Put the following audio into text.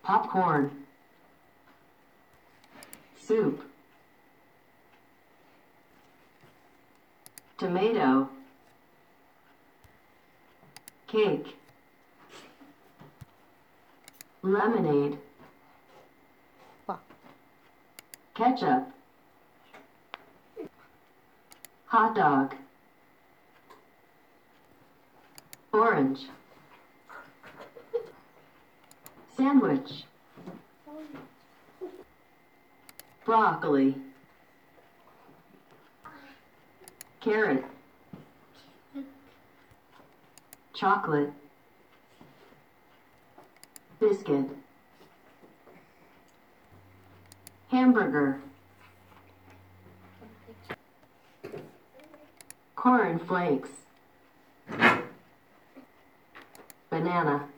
Popcorn. Soup. Tomato. Cake. Lemonade. Wow. Ketchup. Hot dog. Orange. Sandwich. Broccoli. Carrot. Chocolate. Biscuit. Hamburger. Corn flakes. Banana.